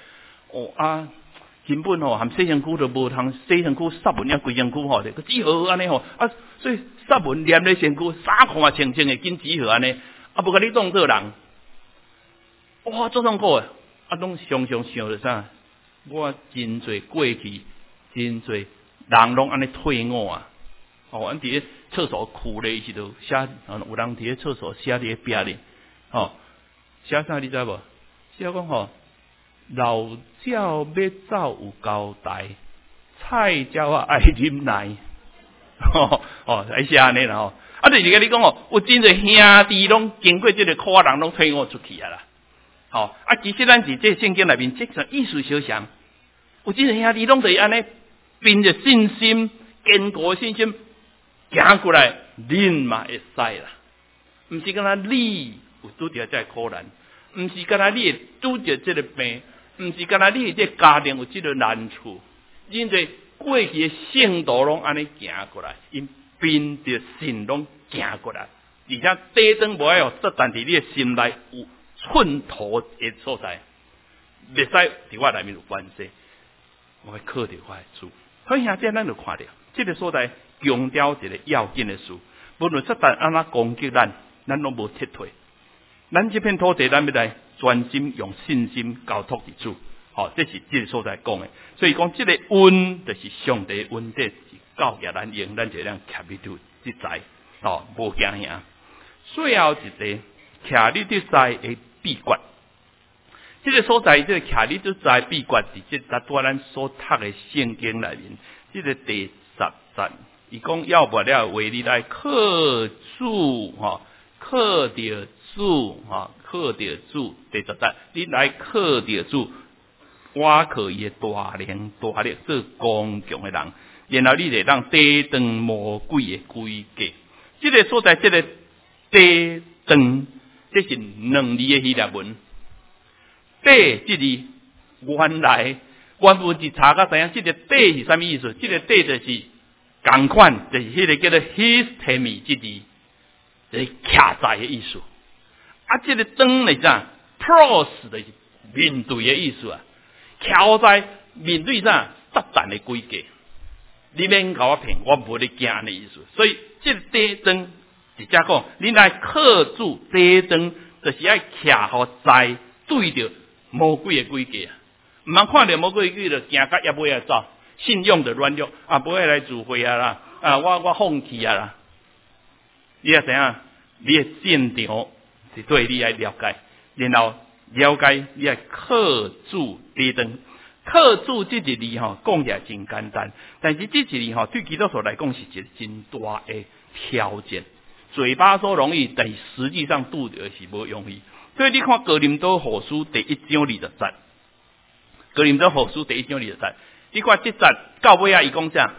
根本含洗身躯都无通洗身躯湿文啊规身躯就个只好安尼所以湿文黏咧身躯，衫裤啊清清的，紧只好安尼，无甲你当做人，做痛苦的，拢常常想着啥？我真侪过去，真侪人拢安尼退我啊！阮伫咧厕所哭咧时阵写，有人伫咧厕所写伫咧壁咧，写啥你知无？写讲老鸟要走有交代，菜鸟爱忍耐。爱写安尼啦就是甲你讲有真侪兄弟拢经过这个苦人拢推我出去啊啦。其实咱伫这圣经内面，这个意思相像。有真侪兄弟拢就是安尼，凭着信心、坚固的信心，行过来，恁嘛会使啦。毋是敢若你有拄着这苦难，毋是敢若你会拄着这个病，毋是敢若你这家庭有这个难处，真侪过去的圣徒拢安尼行过来，因凭着信拢行过来，而且底灯无爱撒旦伫你的心内有寸土的所在，袂使伫我内面有关系。我会靠着我的主，所以兄弟咱就看到这个所在强调一个要紧的事，无论撒旦安怎攻击咱拢无撤退。咱这片土地，咱要来专心用信心交托伫主。这是这个所在讲的。所以讲这个恩，就是上帝的恩典，是教育咱用，咱就让徛伫住即在，无惊吓。最后一个徛伫即在的秘诀。这个所在，这个徛伫即在秘诀，伫即在咱所读的圣经内面，这个第10节，伊讲要不了为你来靠主，靠着主，靠着主。第10节，你来靠着主，我靠伊的大能大力做刚强的人，然后你就让地当魔鬼的规矩。这个所在，这个地当，这是2字的希腊文。地这字原文是查较知影，这个地是啥物意思？这个地就是同款，就是迄个叫做 histemi 这字，就是徛在的意思。这个当来讲 pros 就是面对的意思啊，徛在面对啥撒旦的规矩，你免甲我骗，我无咧惊的意思。所以这个地当直接讲，你来靠主地当，就是要徛好在对着魔鬼的规矩啊，唔通看到魔鬼的规矩就行到也尾来走，信用就乱用不会来聚会啦，我放弃啦。你要怎样？你的战场是对你来了解，然后了解你要靠主地当。靠主这一字讲起来真简单，但是这一字对基督徒来讲是一个真大的挑战。嘴巴说容易，但实际上拄着是无容易。所以你看哥林多后书第1章20节，哥林多后书第1章20节，你看这节到尾伊讲啥？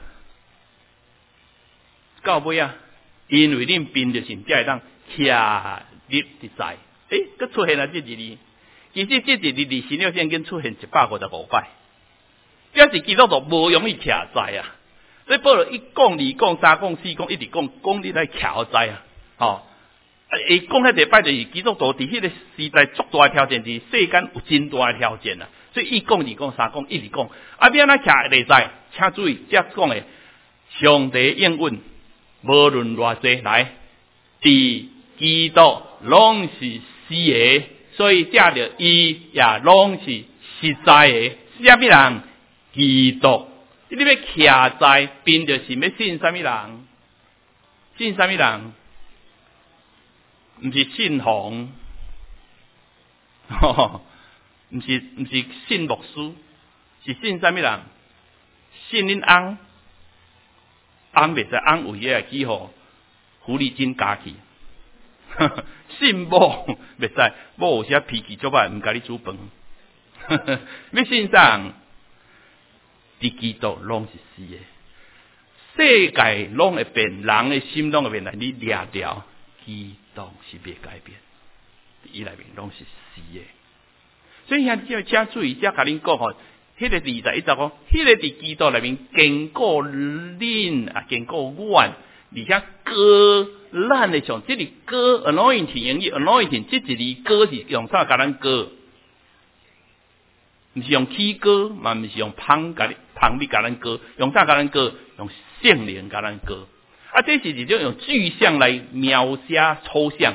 到尾因为恁凭着信，才会当徛立伫在。佫出现了这一字，其实这一字伫新约圣经出现155摆，表示基督徒无容易徛在啊。所以保罗1讲2讲3讲4讲，一直讲你来徛在伊讲迄礼拜就是基督徒伫迄个时代足大的挑战，是世间有真大的挑战啊。所以1讲2讲3讲一直讲，要安怎徛会在？请注意，这讲的上帝应允，无论偌济来，伫基督拢是死的，所以借着伊也拢是实在的。啥物人？基督。你要徛在凭着是要信啥物人？信啥物人？毋是信奉，毋是信牧师，是信啥物人？信恁翁，翁袂使翁为个记号，狐狸精加去。信某袂使，某有些脾气足歹，毋甲你煮饭。要信啥人？伫基督拢是死的，世界拢会变，人的心拢会变来，你掠掉。基督是袂改变，伊内面拢是死的。所以现在请注意，只甲恁讲迄个字在一直讲，迄个伫基督内面经过恁经过阮，而且歌咱的上，这里歌 anointing 英语 anointing 这一字歌是用啥甲咱歌？ 毋是用起歌，嘛毋是用芳味甲咱歌，用啥甲咱歌？用圣灵甲咱歌。啊，这是一种用具象来描写抽象，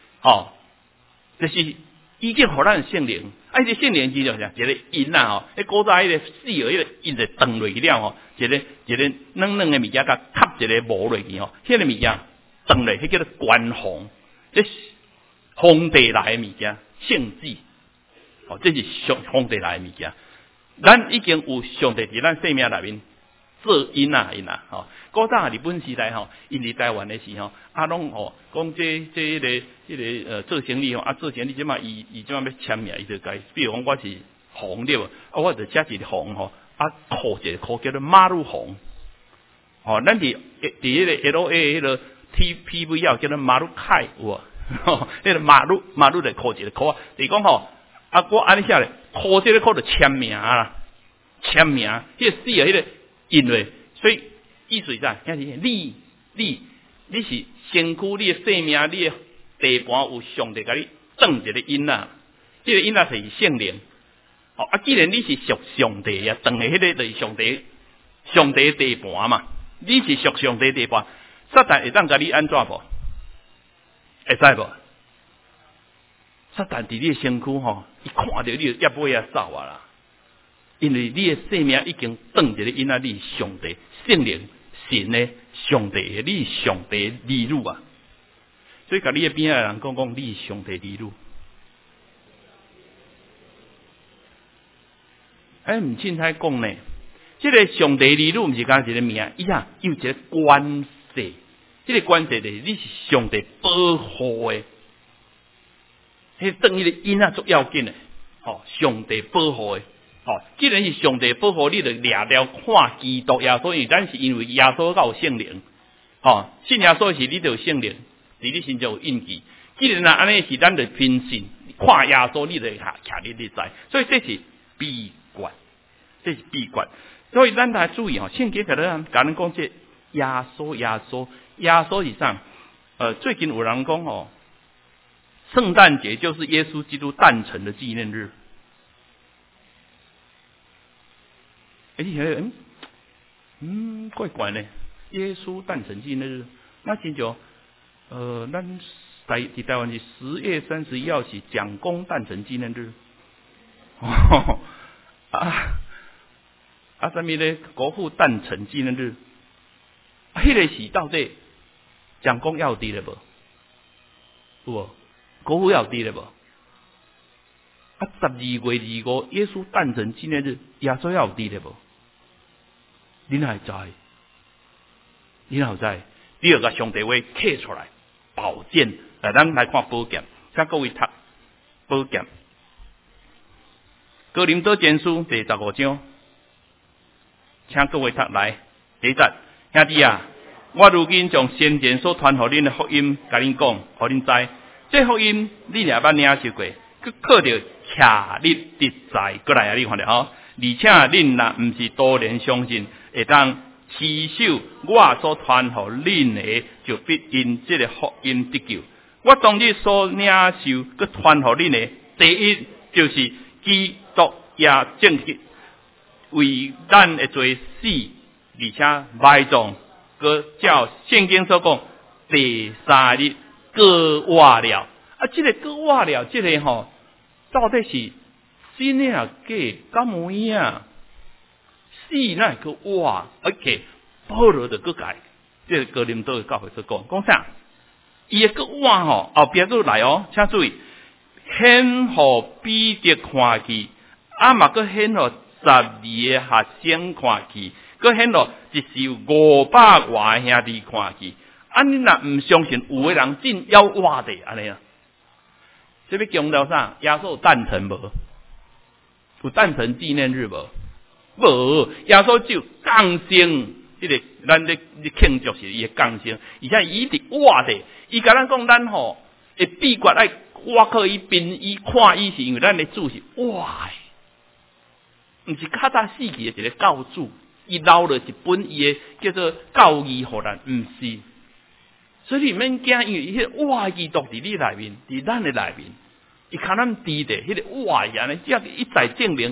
就是已经互咱圣灵。啊，这圣灵就是啥？一个因啊，迄古早迄个死迄个因就断落去了一个软软的物件，甲吸一个无落去迄个物件断落，迄叫做观宏，这是皇帝来的物件，圣旨。这是皇帝来的物件。咱已经有上帝伫咱生命内面做因啊，古早日本时代因伫台湾的时拢讲这迄个做生意做生意即马伊即马要签名，伊就该，比如讲我是红对无，我就写一个红扣一个扣叫做马路红。咱伫迄个 LA 迄个 TPV 叫做马路凯有无？迄个马路就扣一个扣就是讲我安尼写咧，扣这个扣就签名啦，签名，迄个死迄个因为，所以意思是啥？就是你是身躯，你的生命，你的地盘有上帝甲你种一个因啊，这个因啊是圣灵。既然你是属上帝啊，种的迄个就是上帝的地盘嘛，你是属上帝的地盘，撒旦会当甲你安怎无？会使无？撒旦伫你的身躯伊看到你就尾仔走啊啦，因为你的生命已经种一个因啊，你是上帝圣灵神的上帝的，你是上帝的儿女啊，所以甲你的边仔人讲你是上帝的儿女。毋凊彩讲呢，这个上帝的儿女毋是讲一个名，伊有一个关系，这个关系就是你是上帝保护的。迄等于个因啊足要紧的，上帝保护的，既然是上帝保护，你就掠了看基督耶稣，因为咱是因为耶稣有圣灵，信耶稣是你就有圣灵，伫你身上有印记。既然安尼是咱就凭信看耶稣，你就徛你知，所以这是秘诀，所以咱来注意圣经甲咱讲这耶稣是啥？最近有人讲圣诞节就是耶稣基督诞辰的纪念日。你觉得怪怪呢？耶稣诞辰纪念日，那亲像咱伫台湾是10月31号是蒋公诞辰纪念日。什么呢？国父诞辰纪念日。迄个是到底蒋公要伫咧无？有无？国父要伫咧无？12月25耶稣诞辰纪念日，耶稣要伫咧无？你哪会知？你要甲上帝话刻出来，宝剑。咱来看宝剑，请各位读宝剑。哥林多前书第15章，请各位读来第一节，兄弟啊，我如今将先前所传互恁的福音，甲恁讲，互恁知。这福音你也捌领受过，佮靠着倚立实在过来啊！你看到而且恁若毋是多年相信，会当持守我所传互恁的，就必因这个福音得救。我当日所领受佮传互恁的，第一就是基督也正直为咱的罪死，而且埋葬，佮照圣经所讲，第3日割活了。这个割活了，这个到底是真的啊假？敢有影？死哪会割活？而且保罗就搁改，这个哥林多的教会所讲啥？伊的割活后边佫来请注意，显互彼得看去，嘛佫显互12个学生看去，佫显互150外兄弟看去。你若毋相信，有的人真要活的安尼啊？这要强调啥？耶稣有诞辰无？有诞辰纪念日无？无，耶稣只有降生，这个咱咧庆祝是伊的降生，而且伊伫活的。伊甲咱讲，咱会秘诀爱我靠伊宾伊看伊，是因为咱的主是活的，毋是较早死去的一个教主，伊留了一本伊的叫做教义互咱，毋是。所以你免惊，因为伊迄个活基督伫你内面，伫咱的内面，伊看咱知的迄个活安尼，只要一再证明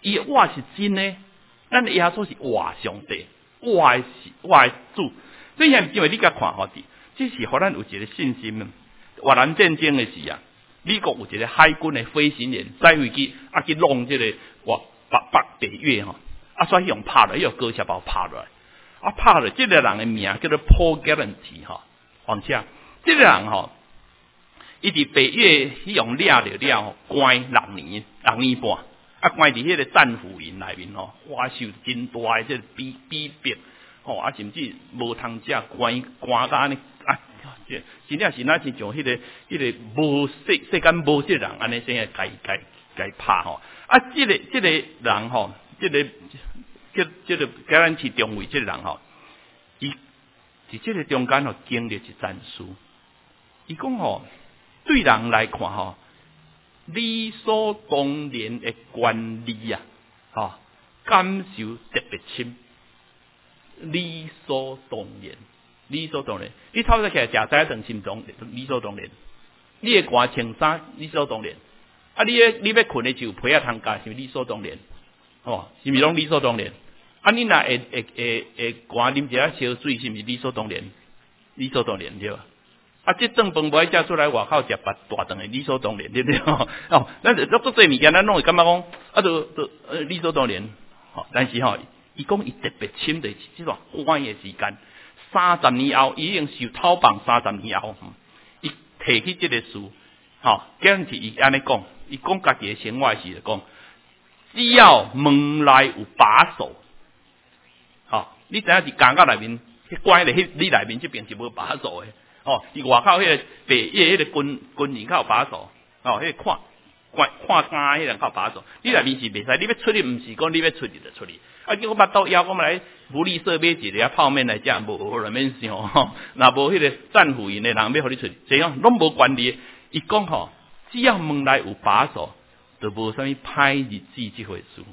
伊我是真诶，咱的耶稣是活上帝，活的主。所以现因为你甲看好啲，这是互咱有一个信心。越南战争的时啊，美国有一个海军的飞行员载飞机去弄这个北越吼，所以用拍落，用高射炮拍落来，拍落这个人的名叫做 Paul Gallanty 吼，况且这个人吼，伊伫北越用抓着了，关6年半，关伫迄个战俘营内面吼，哇受真大的这逼迫。甚至无通食关到安尼真正是那是像迄个无世间无这人安尼先来该拍吼。这个人吼，这个甲咱是中尉这个人吼，伊伫这个中间吼经历一战事。伊讲吼，对人来看吼，理所当然的权利啊，感受特别深。理所当然，你透早起来食早顿心中理所当然。你会寒穿衫理所当然。你要困的就被仔通加，是理所当然。是咪拢理所当然？你若会寒啉一下烧水，是咪理所当然？理所当然对吧？这顿饭无爱食出来外口食大顿的理所当然，对不对？咱做这物件，咱拢会感觉讲，就理所当然。但是伊讲伊特别深的这段关的时间，30年后，伊已经受讨棒30年后，伊提起这个事，讲是伊安尼讲，伊讲家己的生活时就讲，只要门内有把手，你知影是监狱内面，关咧你内面这边是无把手的，伫外口迄个北越迄个军营较有把手，迄个看监迄人较有把手，你内面是袂使，你要出去，毋是讲你要出去就出去。叫我巴肚枵，我们来福利社买一个泡面来食，无人免想若无迄个战俘营的人要互你出，这样拢无关系。伊讲只要门内有把手，就无啥物歹日子这回事。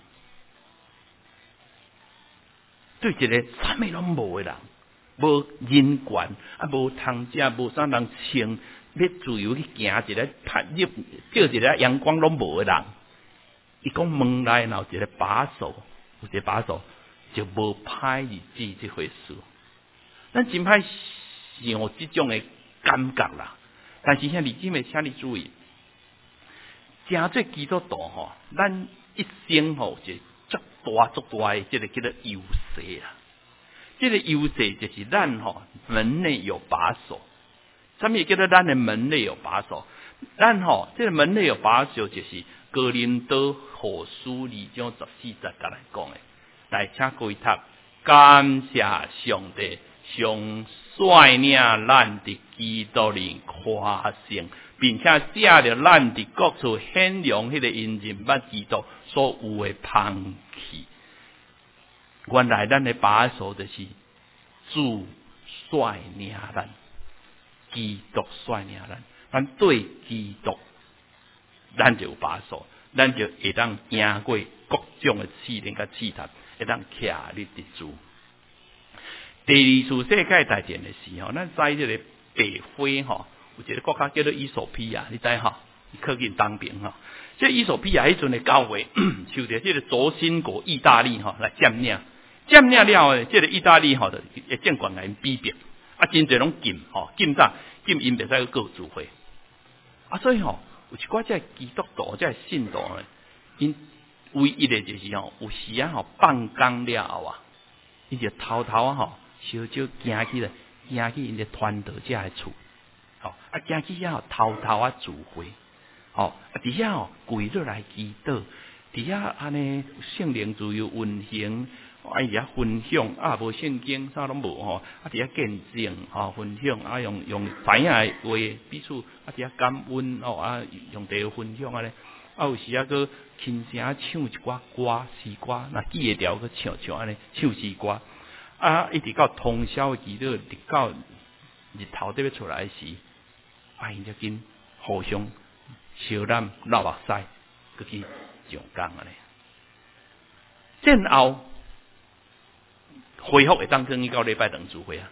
对一个啥物拢无的人，无人权，无通食，无啥人穿，要自由去行一个拍入照一个阳光拢无的人，伊讲门内若有一个把手。有一个把手就无歹日子这回事，咱真歹想这种的感觉啦。但是兄弟姊妹，请你注意，真做基督徒咱一生有一足大的这个叫做优势啦。这个优势就是咱门内有把手。什么叫做咱的门内有把手？咱这个门内有把手就是哥林多后书2章14节来讲的。来，请各位读，感谢上帝，上率领咱伫基督里夸胜，并且借着咱伫各处显扬迄个因人捌基督所有的芳气。原来咱的把手就是主率领咱，基督率领咱对基督，咱就有把手，咱就会当赢过各种的试炼甲试探，会当徛立得住。第二次世界大战的时候，咱在这个北非有一个国家叫做伊索比亚，你知伊靠近当兵这伊索比亚迄阵的教会受到这个轴心国意大利来占领了，这个意大利的政权来逼迫，真侪拢禁因袂使过聚会所以有一寡这基督徒这信徒呢，因唯一的就是有时放工了后伊就偷偷小少行起来，行去因的传道者的厝，行去遐偷偷聚会，伫遐跪落来祈祷，伫遐安尼圣灵自由运行，伫遐分享无圣经啥拢无伫遐见证分享用知影的话彼此伫遐感恩用地分享安尼。有时个轻声唱一寡歌诗歌，若记会条去唱安尼唱诗歌一直到通宵祈祷，直到日头都要出来时，因就紧互相相染流目屎，佮去上工安尼。战后恢复会当更到礼拜堂聚会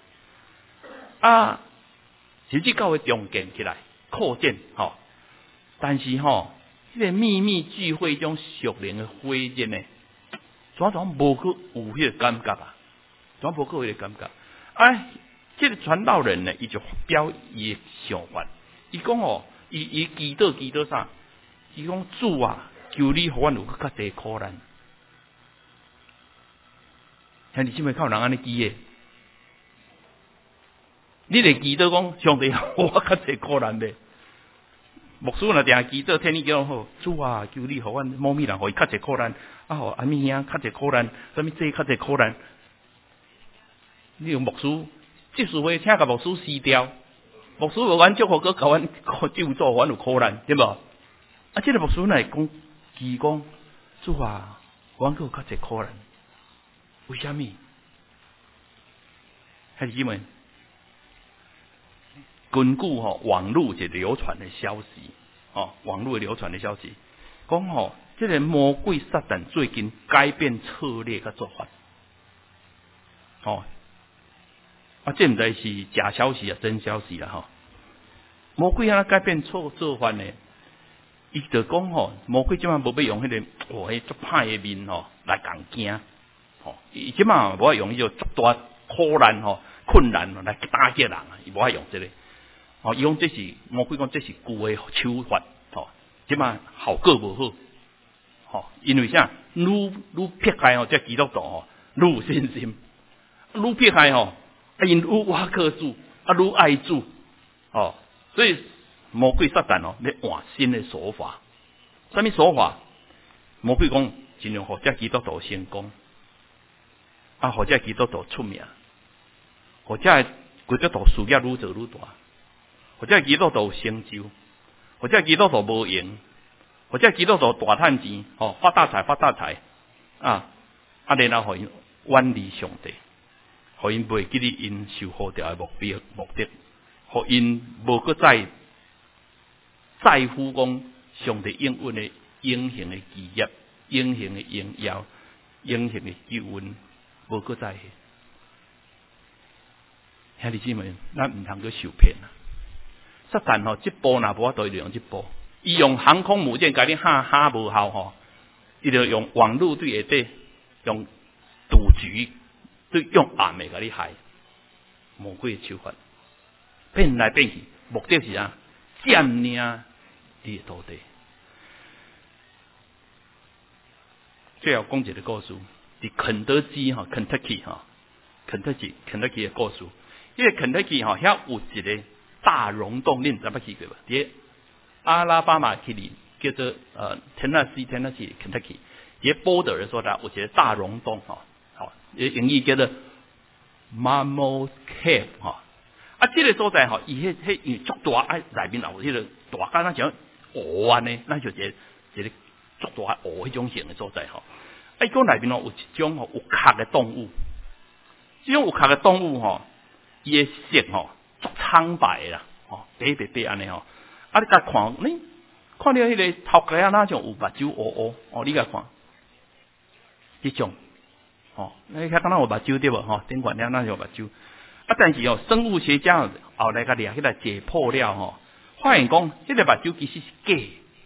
甚至教会重建起来扩建但是迄个秘密聚会中属灵的会议呢，怎无去有迄个感觉啊？怎无去有迄个感觉？这个传道人呢，伊就发表伊的想法。伊讲哦，伊祈祷啥？伊讲主啊，求你互阮有较济苦难。兄弟姊妹，靠人安尼祈的，你得祈祷讲上帝，我较济苦难咧。牧师若定祈祷，天你叫好，主啊，求你互阮某咪人互伊较济苦难，互阿咪兄较济苦难，什么这较济苦难。你用牧师即时会请甲牧师撕掉，牧师无阮祝福，佮甲阮救助，阮有苦难，对无？这个牧师来讲，祈讲主啊，阮佮有较济苦难。为什么？兄弟姊妹，根据网络一流传的消息，网络流传的消息，讲这个魔鬼撒旦最近改变策略甲做法，这毋知是假消息啊，真消息啦魔鬼改变做法呢？伊就讲魔鬼即马无要用迄个迄足歹的面来共惊。伊即马无爱用迄种足大苦难困难来打击人啊，伊无爱用这个。伊讲这是魔鬼讲这是旧的手法，即马效果无好。因为啥？愈撇开这基督徒愈有信心，愈撇开因愈挖克主，愈爱主，所以魔鬼撒旦要换新的手法。什么手法？魔鬼讲尽量互这基督徒成功。或者基督徒出名，或者基督徒事业愈做愈大，或者基督徒成就，或者基督徒无用，或者基督徒大赚钱，发大财，然后互因远离上帝，互因袂记得因受呼召的目的，互因无搁再在乎讲上帝应允的永恒的基业、永恒的荣耀、永恒的救恩。无搁在，兄弟姊妹，咱毋通去受骗啊！撒旦这步若无法度用这步，伊用航空母舰甲你哈无效伊就用网络对下底，用赌局对用暗的甲你害，魔鬼的手法，骗来骗去，目的是啊，占领你的土地。最后讲一个故事。伫肯德基Kentucky 的故事，因为肯德基遐有一个大溶洞，恁知捌去过无？伫阿拉巴马区里叫做Tennessee Kentucky， 伫border 的时候，有一个大溶洞英语叫做 Mammoth Cave 这个所在伊迄足大内面有迄个大干那像鹅安尼，那就一个足大鹅迄种型的所在伊讲内面有一种有壳的动物，这种有壳的动物伊的色足苍白啦，白安尼你甲看，你看到迄个头壳啊，那种有目睭乌乌，你甲看，这种你看敢若有目睭对无顶管了那种目睭，但是生物学家后来甲掠起来解剖了发现讲这个目睭其实是假。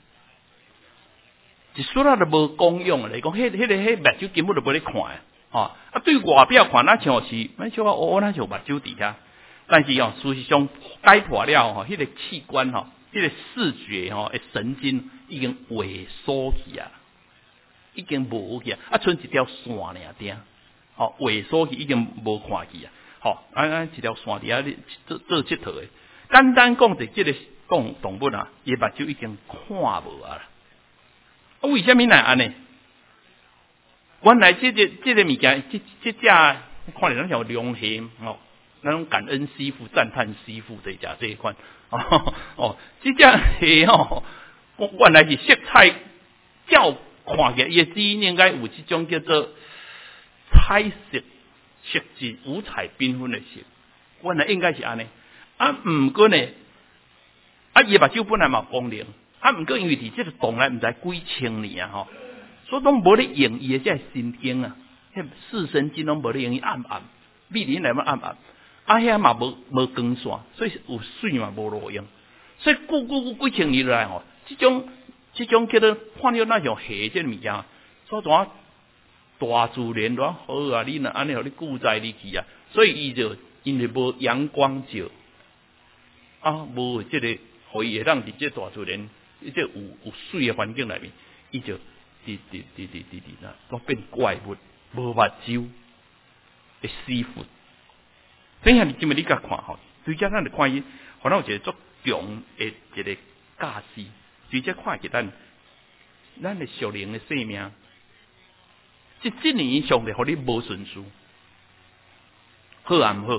一说都无功用来讲，迄目睭根本就无咧看对外表看那像是，那像那像目睭底下，但是事实上解剖了迄个器官迄个视觉的神经已经萎缩去啊，已经无去剩一条线尔顶，萎缩去已经无看去一条线底下做佚佗的。简单讲就这个动物伊目睭已经看无啊。为什么来安尼？原来这个物件，这只看起来像良心那种感恩师傅、赞叹师傅这一款这只原来是色彩照看起来，伊的基因应该有这种叫做彩色、色质五彩缤纷的色，原来应该是安尼。毋过呢，伊目睭本来嘛光亮。毋过因为伫这个洞内毋知几千年所以拢无咧用伊的这神经迄视神经拢无咧用，伊暗，秘林内面暗，遐嘛无光线，所以有水嘛无路用，所以几千年来这种这种叫做看到那种下这物件，所以大自然多好啊！你若安尼，互你固在你去啊，所以伊就因为无阳光照啊，无这个，互伊会当伫这大自然，这有水的环境内面，伊就滴那，都变怪物，无目睭，会死腐。等下你今日你甲看吼，对遮咱就看伊，可能有一个足强的一个架势，对遮看起咱的属灵的生命。这年上帝互你无顺序，好啊毋好？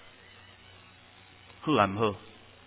好啊毋好？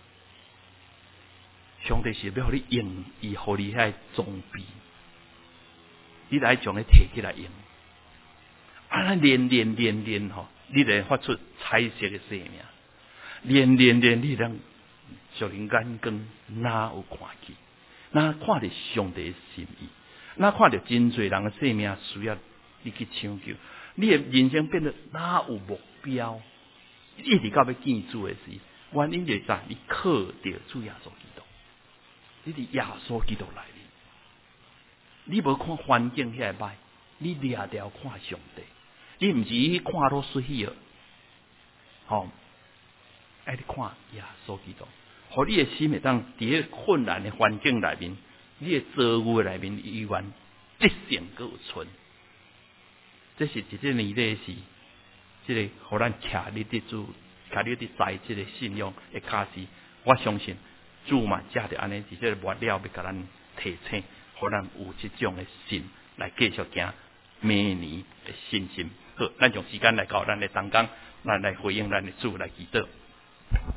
上帝是要互你用伊互你遐装备，你来将伊摕起来用。啊，练吼，你就发出彩色的生命。练，你让属灵眼光哪有看去？哪看到上帝的心意？哪看到真侪人的生命需要你去抢救？你的人生变得哪有目标？一直到要见主的时，原因就在你靠着主耶稣基督，你伫耶稣基督内面，你无看环境遐歹，你掠条看上帝。你毋是去看落水去吼，爱你看耶稣基督，互你的心会当伫个困难的环境内面，你的遭遇内面依然得胜搁有存。这是一个年历是，这个互咱徛你的主，徛你的在这个信仰的卡势，我相信主嘛，借着安尼，伫这个末了要甲咱提醒，互咱有这种的心来继续行明年的信心。好，咱用时间来到咱的当中，咱来回应咱的主来祈祷。